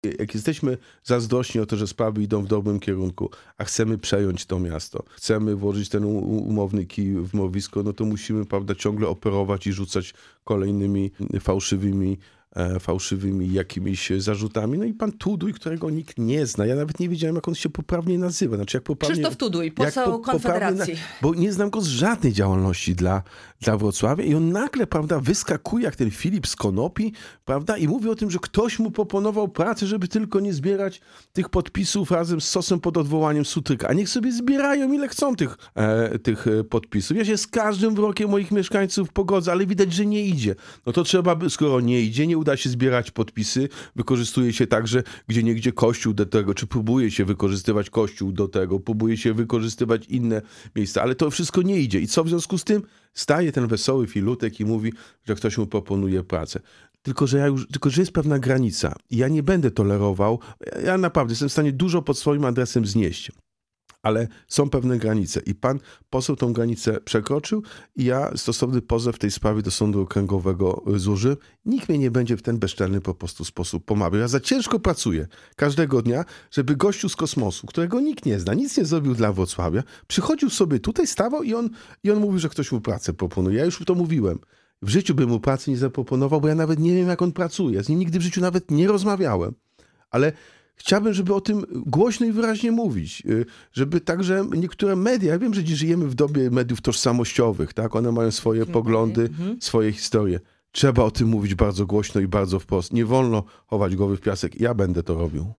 Jak jesteśmy zazdrośni o to, że sprawy idą w dobrym kierunku, a chcemy przejąć to miasto, chcemy włożyć ten umowny kij w mrowisko, no to musimy, prawda, ciągle operować i rzucać kolejnymi fałszywymi jakimiś zarzutami. No i pan Tuduj, którego nikt nie zna. Ja nawet nie wiedziałem, jak on się poprawnie nazywa. Znaczy, jak poprawnie, Krzysztof Tuduj, poseł Konfederacji. Bo nie znam go z żadnej działalności dla Wrocławia i on nagle, prawda, wyskakuje jak ten Filip z Konopi, prawda, i mówi o tym, że ktoś mu proponował pracę, żeby tylko nie zbierać tych podpisów razem z Sosem pod odwołaniem Sutryka. A niech sobie zbierają, ile chcą tych podpisów. Ja się z każdym wyrokiem moich mieszkańców pogodzę, ale widać, że nie idzie. No to trzeba by, skoro nie idzie, nie uda się zbierać podpisy, wykorzystuje się także gdzieniegdzie Kościół do tego, czy próbuje się wykorzystywać Kościół do tego, próbuje się wykorzystywać inne miejsca, ale to wszystko nie idzie. I co w związku z tym? Staje ten wesoły filutek i mówi, że ktoś mu proponuje pracę. Tylko że jest pewna granica i ja nie będę tolerował, ja naprawdę jestem w stanie dużo pod swoim adresem znieść. Ale są pewne granice i pan poseł tą granicę przekroczył i ja stosowny pozew w tej sprawie do sądu okręgowego złożyłem. Nikt mnie nie będzie w ten bezczelny po prostu sposób pomawiał. Ja za ciężko pracuję każdego dnia, żeby gościu z kosmosu, którego nikt nie zna, nic nie zrobił dla Wrocławia, przychodził sobie tutaj, stawał i on mówił, że ktoś mu pracę proponuje. Ja już to mówiłem. W życiu bym mu pracy nie zaproponował, bo ja nawet nie wiem, jak on pracuje. Z nim nigdy w życiu nawet nie rozmawiałem. Ale chciałbym, żeby o tym głośno i wyraźnie mówić, żeby także niektóre media, ja wiem, że dziś żyjemy w dobie mediów tożsamościowych, tak? One mają swoje poglądy, swoje historie. Trzeba o tym mówić bardzo głośno i bardzo wprost. Nie wolno chować głowy w piasek. Ja będę to robił.